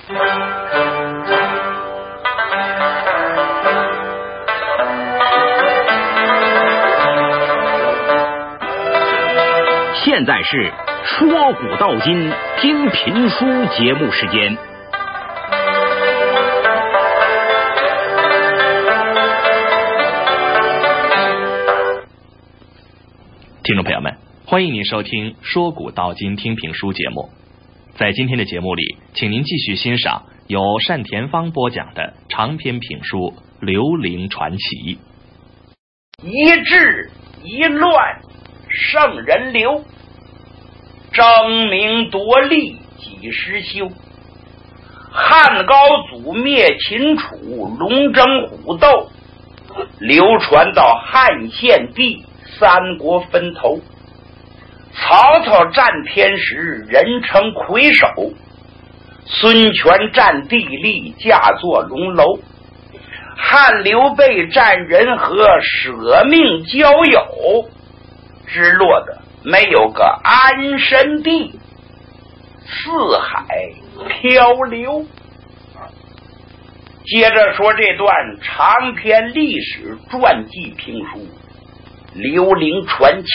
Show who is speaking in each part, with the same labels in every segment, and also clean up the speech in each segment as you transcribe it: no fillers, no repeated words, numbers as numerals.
Speaker 1: 现在是说古道今听评书节目时间。
Speaker 2: 听众朋友们，欢迎您收听说古道今听评书节目。在今天的节目里，请您继续欣赏由单田芳播讲的长篇评书《刘伶传奇》。
Speaker 3: 一治一乱圣人流，争名夺利几时休？汉高祖灭秦楚，龙争虎斗，流传到汉献帝，三国分头。曹操占天时，人称魁首；孙权占地利，驾作龙楼；汉刘备占人和，舍命交友，只落得没有个安身地，四海漂流。接着说这段长篇历史传记评书《刘伶传奇》。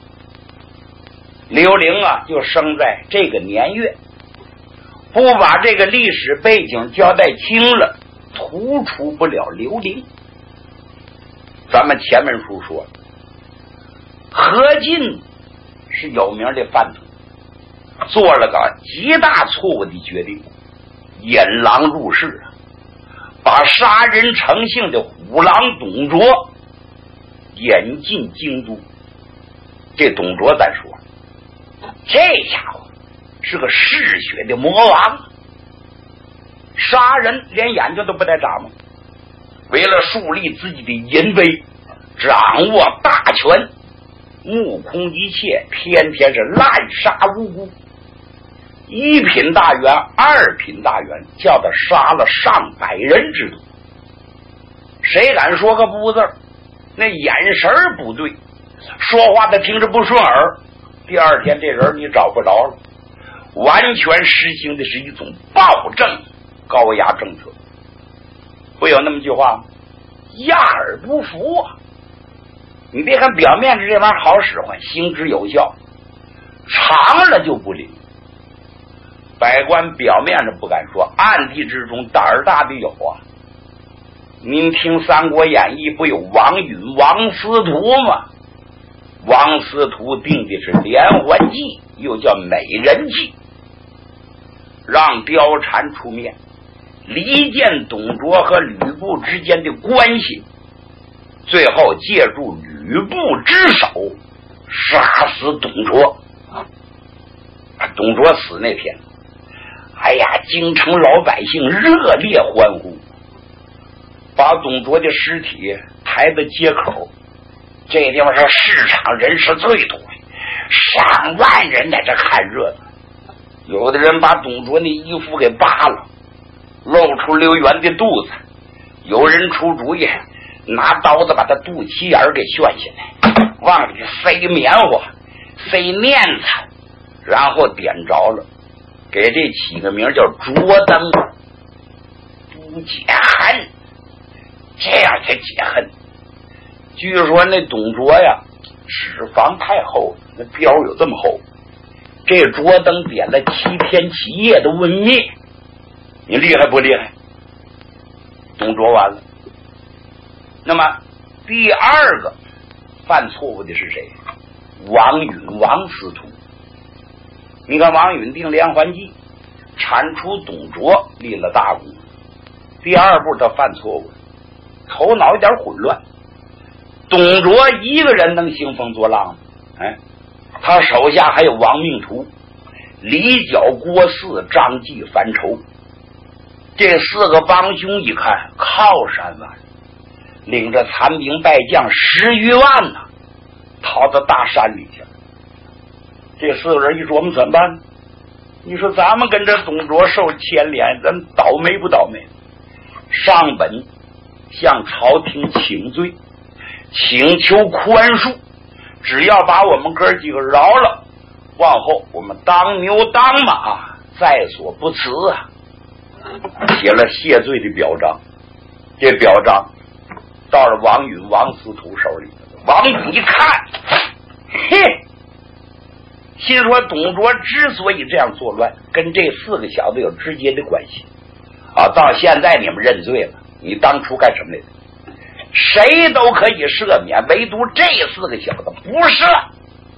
Speaker 3: 刘伶就生在这个年月，不把这个历史背景交代清了，突出不了刘伶。咱们前面书说，何进是有名的贩子，做了个极大错误的决定，引狼入室，把杀人成性的虎狼董卓引进京都。这董卓咱说，这家伙是个嗜血的魔王，杀人连眼睛都不带眨吗？为了树立自己的淫威，掌握大权，目空一切，天天是滥杀无辜。一品大员、二品大员，叫他杀了上百人之多。谁敢说个不字，那眼神不对，说话他听着不顺耳，第二天这人你找不着了。完全实行的是一种暴政高压政策。不有那么句话吗？压而不服啊！你别看表面是这玩意儿好使唤，行之有效，长了就不灵。百官表面上不敢说，暗地之中胆儿大的有啊。您听《三国演义》不有王允、王司徒吗？王司徒定的是连环计，又叫美人计，让貂蝉出面离间董卓和吕布之间的关系，最后借助吕布之手杀死董卓。董卓死那天，哎呀，京城老百姓热烈欢呼，把董卓的尸体抬到街口，这地方是市场人士最多，上万人在这看热闹。有的人把董卓的衣服给扒了，露出刘元的肚子，有人出主意拿刀子把他肚脐眼给旋下来，往里塞棉花塞面子，然后点着了，给这起个名叫灼灯，不解恨，这样才解恨。据说那董卓呀，脂肪太厚，那膘有这么厚，这灼灯点了7天7夜都温灭，你厉害不厉害？董卓完了。那么第二个犯错误的是谁？王允、王司徒。你看王允定连环计，铲除董卓，立了大功。第二步他犯错误，头脑有点混乱。董卓一个人能兴风作浪吗？他手下还有亡命徒李角、郭汜、张继、樊稠，这4个帮凶一看靠山了，领着残兵败将10余万呢，逃到大山里去了。这4个人一琢磨怎么办？你说咱们跟着董卓受牵连，咱倒霉不倒霉？上本向朝廷请罪，请求宽恕，只要把我们哥几个饶了，往后我们当牛当马，在所不辞啊！ 写了谢罪的表彰。这表彰到了王允、王司徒手里，王允一看，嘿，心说董卓之所以这样作乱，跟这4个小子有直接的关系啊！到现在你们认罪了，你当初干什么来的？谁都可以赦免，唯独这4个小子不赦，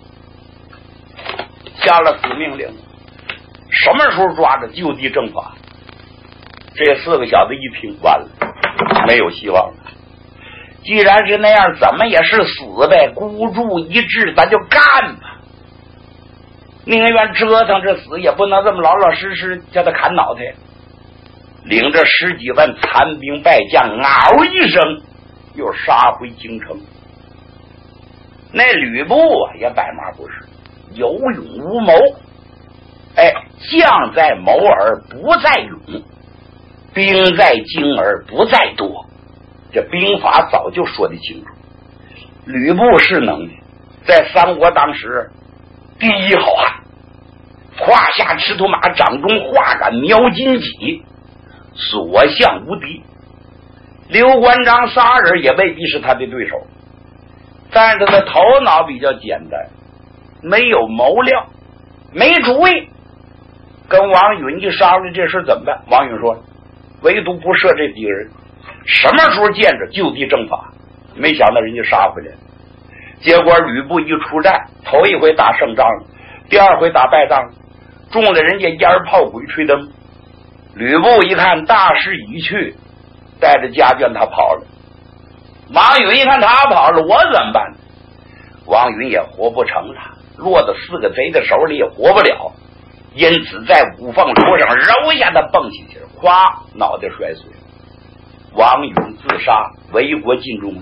Speaker 3: 下了死命令，什么时候抓着就地正法。这4个小子一听，完了，没有希望了。既然是那样，怎么也是死呗，孤注一掷，咱就干吧。宁愿折腾着死，也不能这么老老实实叫他砍脑袋。领着10几万残兵败将，嗷一声又杀回京城。那吕布啊，也百码不是，有勇无谋。哎，将在谋而不在勇，兵在精而不在多。这兵法早就说得清楚。吕布是能的，在三国当时第一好汉，胯下赤兔马，掌中画杆，瞄金戟，所向无敌。刘关张仨人也未必是他的对手，但是他的头脑比较简单，没有谋略，没主意。跟王允一商量这事怎么办？王允说，唯独不赦这几个人，什么时候见着就地正法。没想到人家杀回来了。结果吕布一出战，头一回打胜仗了，第二回打败仗了，中了人家烟炮鬼吹灯。吕布一看大势已去，带着家眷他跑了。王允一看他跑了，我怎么办？王允也活不成了，落到4个贼的手里也活不了，因此在五凤楼上揉一下他蹦起去，咵，脑袋摔碎了。王允自杀，为国尽忠。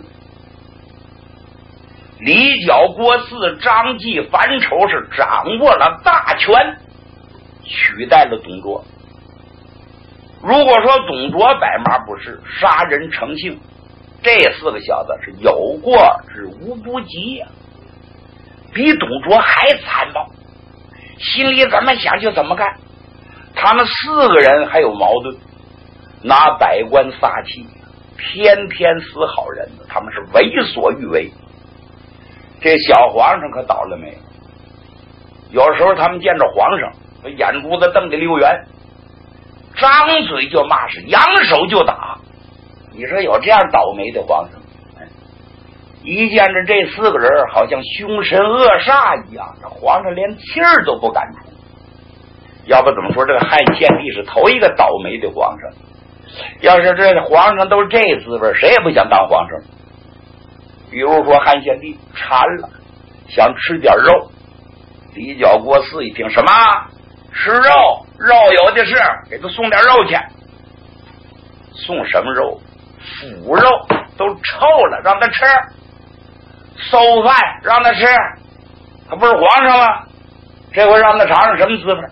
Speaker 3: 李角、郭汜、张继、樊稠是掌握了大权，取代了董卓。如果说董卓百码不是，杀人成性，这4个小子是有过之无不及呀，比董卓还残暴，心里怎么想就怎么干。他们4个人还有矛盾，拿百官撒气，偏偏死好人，他们是为所欲为。这小皇上可倒了没有？有时候他们见着皇上，眼珠子瞪得溜圆，张嘴就骂，是扬手就打。你说有这样倒霉的皇上？一见着这4个人，好像凶神恶煞一样，皇上连气儿都不敢出。要不怎么说这个汉献帝是头一个倒霉的皇上？要是这皇上都是这滋味，谁也不想当皇上。比如说汉献帝馋了，想吃点肉，李角、郭汜一听，什么吃肉？肉有的是，给他送点肉去。送什么肉？腐肉，都臭了，让他吃。馊饭让他吃，他不是皇上吗？这回让他尝尝什么滋味。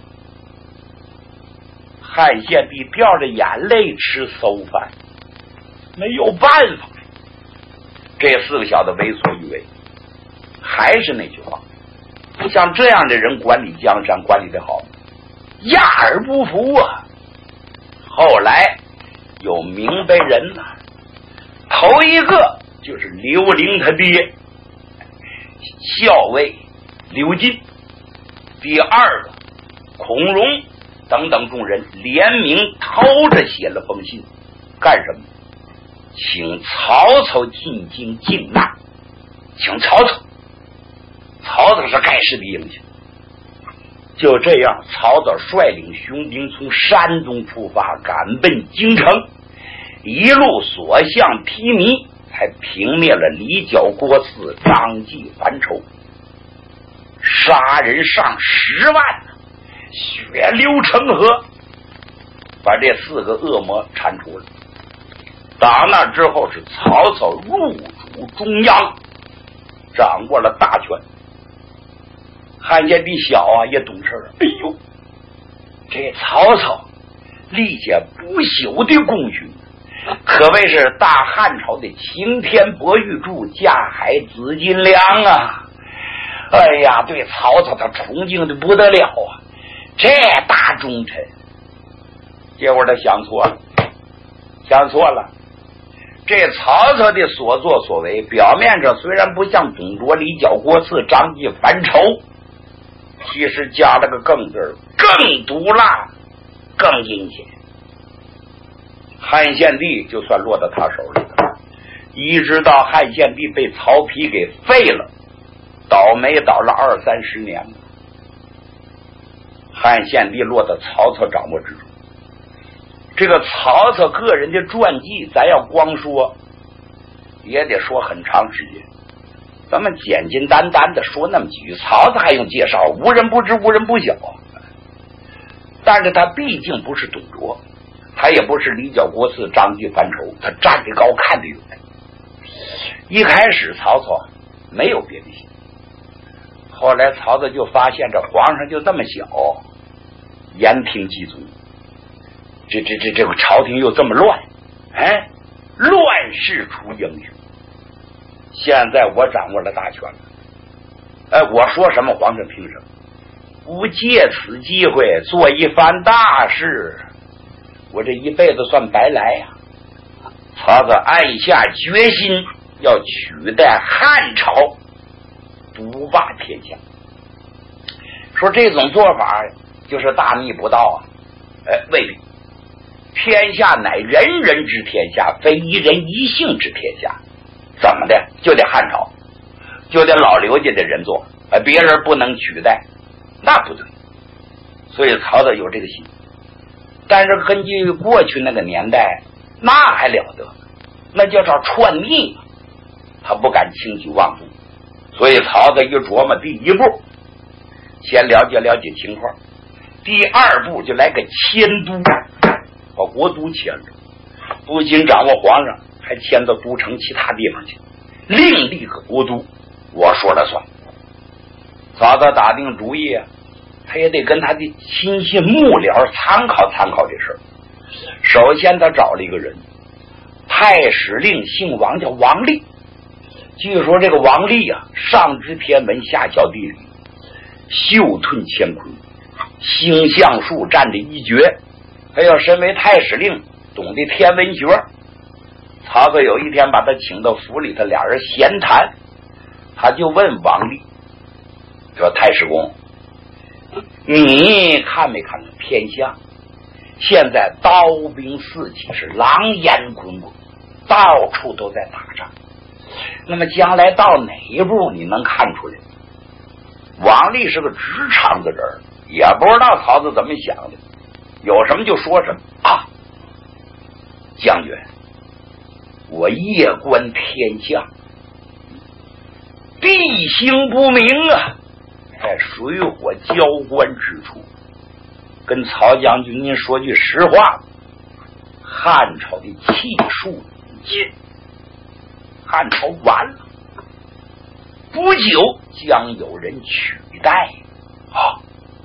Speaker 3: 汉献帝掉着眼泪吃馊饭，没有办法。这4个小子为所欲为。还是那句话，像这样的人管理江山管理得好，压而不服啊。后来有明白人了，头一个就是刘伶他爹校尉刘进，第二个孔融等等众人联名偷着写了封信，干什么？请曹操进京靖难，请曹操。曹操是盖世的英雄。就这样，曹操率领雄兵从山东出发，赶奔京城，一路所向披靡，才平灭了李角、郭汜、张继、樊稠，杀人上10万，血流成河，把这4个恶魔铲除了。打那之后，是曹操入主中央，掌握了大权。汉献帝小啊，也懂事了。哎呦，这曹操立下不朽的功勋，可谓是大汉朝的擎天博玉柱，架海紫金梁啊！哎呀，对曹操他崇敬的不得了啊！这大忠臣， 结果他想错了。这曹操的所作所为，表面上虽然不像董卓、李角、郭汜、张继、樊稠，其实加了个更字，更毒辣，更阴险。汉献帝就算落到他手里了，一直到汉献帝被曹丕给废了，倒霉倒了20-30年了。汉献帝落到曹操掌握之中。这个曹操个人的传记，咱要光说也得说很长时间，咱们简简单单的说那么几句。曹操还用介绍，无人不知无人不晓。但是他毕竟不是董卓，他也不是李角、郭汜、张继、樊稠，他站得高看得远。一开始曹操没有别的心，后来曹操就发现这皇上就这么小，言听计从，这个朝廷又这么乱，乱世出英雄。现在我掌握了大权了，我说什么皇上听什么，不借此机会做一番大事，我这一辈子算白来呀。曹操暗下决心要取代汉朝，独霸天下。说这种做法就是大逆不道啊！未必，天下乃人人之天下，非一人一姓之天下。怎么的？就得汉朝，就得老刘家的人做，别人不能取代，那不对。所以曹操有这个心，但是根据过去那个年代，那还了得，那叫篡逆，他不敢轻举妄动。所以曹操一琢磨，第一步先了解情况，第二步就来个迁都，把国都迁了，不仅掌握皇上，还迁到都城其他地方去，另立个国都，我说了算。曹操打定主意啊，他也得跟他的亲信幕僚参考这事儿。首先他找了一个人，太史令姓王，叫王立。据说这个王立啊，上知天文，下晓地理，秀吞乾坤，星象术占着一绝。他要身为太史令，懂得天文学。曹操有一天把他请到府里头，俩人闲谈，他就问王立说：“太史公，你看没看天下？现在刀兵四起，是狼烟滚滚，到处都在打仗。那么将来到哪一步你能看出来？”王立是个直肠子人，也不知道曹操怎么想的，有什么就说什么啊。将军，我夜观天象，地形不明啊，在水火交关之处。跟曹将军您说句实话，汉朝的气数已尽，汉朝完了，不久将有人取代啊！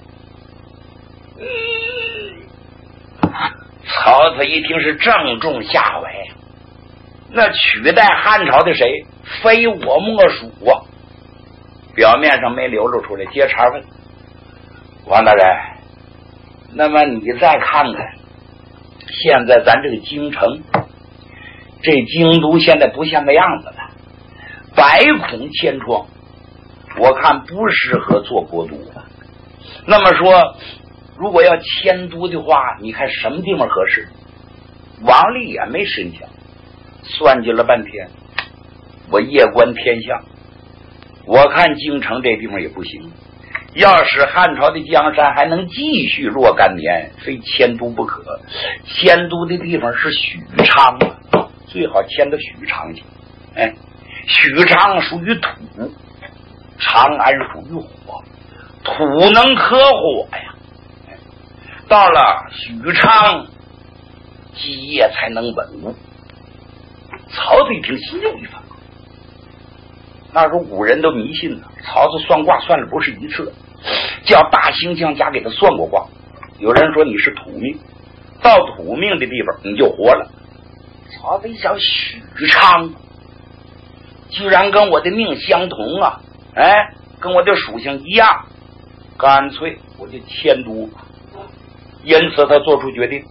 Speaker 3: 曹操一听是正中下怀，那取代汉朝的谁？非我莫属啊！表面上没流露出来，接茬问王大人，那么你再看看，现在咱这个京城，这京都现在不像个样子了，百孔千疮，我看不适合做国都了。那么说，如果要迁都的话，你看什么地方合适？王立也没深想，算计了半天，我夜观天象，我看京城这地方也不行。要使汉朝的江山还能继续若干年，非迁都不可。迁都的地方是许昌啊，最好迁到许昌去。许昌属于土，长安属于火，土能克火呀。到了许昌，基业才能稳固。曹操一听，心有一番。那时候古人都迷信了，曹操算卦算了不是一次，叫大星将家给他算过卦。有人说你是土命，到土命的地方你就活了。曹操一想，许昌居然跟我的命相同啊，跟我的属性一样，干脆我就迁都。因此他做出决定，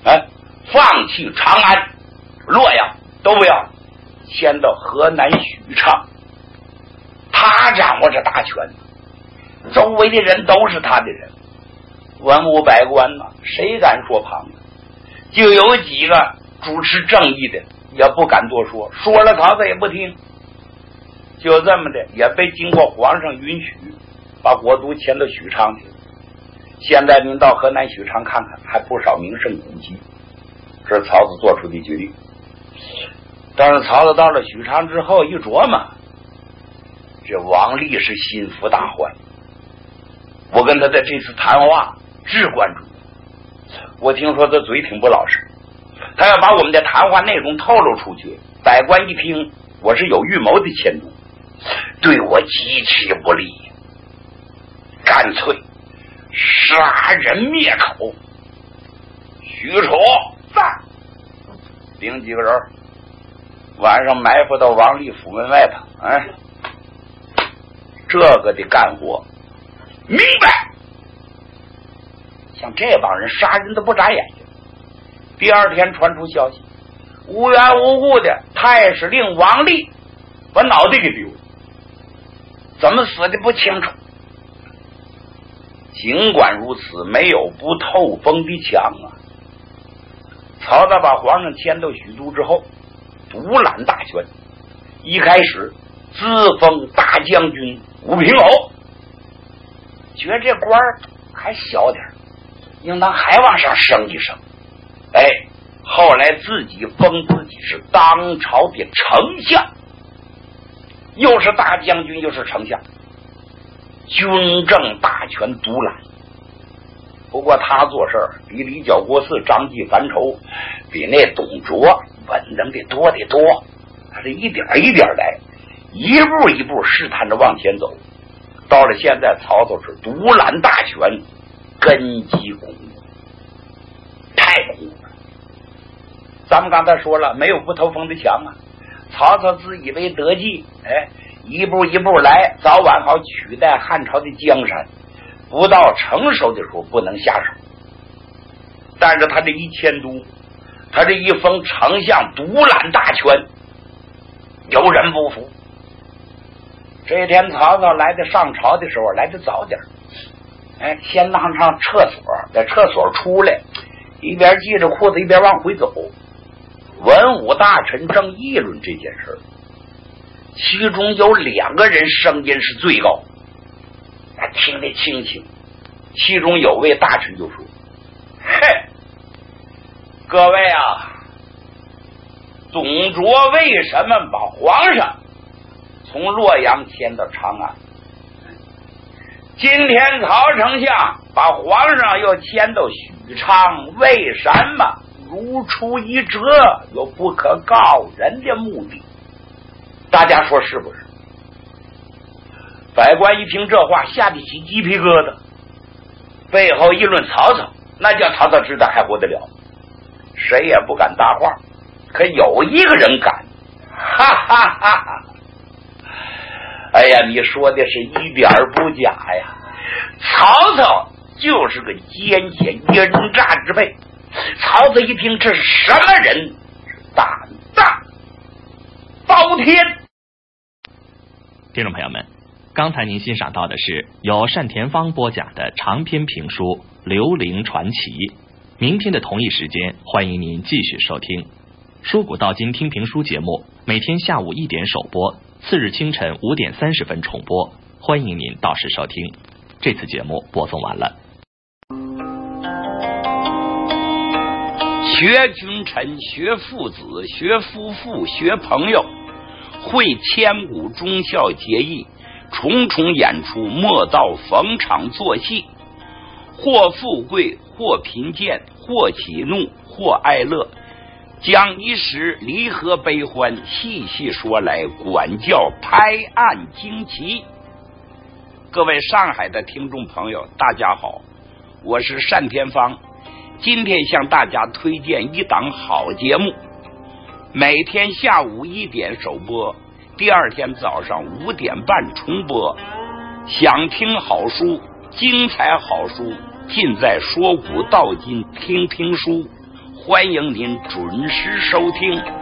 Speaker 3: 放弃长安、洛阳都不要，迁到河南许昌。他掌握着大权，周围的人都是他的人，文武百官呢，谁敢说旁的？就有几个主持正义的也不敢多说，说了曹操也不听，就这么的也被经过皇上允许，把国都迁到许昌去。现在您到河南许昌看看，还不少名胜古迹，这是曹操做出的决定。但是曹操到了许昌之后一琢磨，这王立是心腹大患，我跟他的这次谈话至关重要。我听说他嘴挺不老实，他要把我们的谈话内容透露出去，百官一听我是有预谋的迁都，对我极其不利，干脆杀人灭口。许褚在领几个人晚上埋伏到王立府门外头，这个的干活明白。像这帮人杀人都不眨眼睛。第二天传出消息，无缘无故的太史令王立把脑袋给丢了，怎么死的不清楚。尽管如此，没有不透风的墙啊。曹操把皇上迁到许都之后，独揽大权，一开始自封大将军武平侯，觉得这官还小点，应当还往上升一升。后来自己封自己是当朝的丞相，又是大将军又是丞相，军政大权独揽。不过他做事比李角国嗣、张继樊稠，比那董卓稳当的多得多。他是一点一点来，一步一步试探着往前走。到了现在，曹操是独揽大权，根基巩固，太巩固了。咱们刚才说了，没有不透风的墙啊。曹操自以为得计，一步一步来，早晚好取代汉朝的江山。不到成熟的时候不能下手。但是他这一迁都，他这一封丞相独揽大权，有人不服。这天曹操来的上朝的时候来的早点，先上厕所，在厕所出来，一边系着裤子一边往回走。文武大臣正议论这件事，其中有2个人声音是最高，听得清清。其中有位大臣就说：“各位啊，董卓为什么把皇上从洛阳迁到长安？今天曹丞相把皇上又迁到许昌，为什么？如出一辙，有不可告人的目的。大家说是不是？”百官一听这话，吓得起鸡皮疙瘩，背后议论曹操，那叫曹操知道还活得了，谁也不敢搭话。可有一个人敢，哈哈哈哈！哎呀，你说的是一点不假呀！曹操就是个奸险阴诈之辈。曹操一听这是什么人，胆大包天。
Speaker 2: 听众朋友们，刚才您欣赏到的是由单田芳播讲的长篇评书《刘伶传奇》。明天的同一时间，欢迎您继续收听说古道今听评书节目，每天下午1点首播，次日清晨5点30分重播，欢迎您到时收听。这次节目播送完了。
Speaker 3: 学君臣，学父子，学夫妇，学朋友，会千古忠孝节义，重重演出，莫道逢场作戏，或富贵，或贫贱，或喜怒，或哀乐，将一时离合悲欢细细说来，管教拍案惊奇。各位上海的听众朋友，大家好，我是单田芳。今天向大家推荐一档好节目，每天下午1点首播，第二天早上5点半重播。想听好书，精彩好书尽在说古道今听评书， 欢迎您准时收听。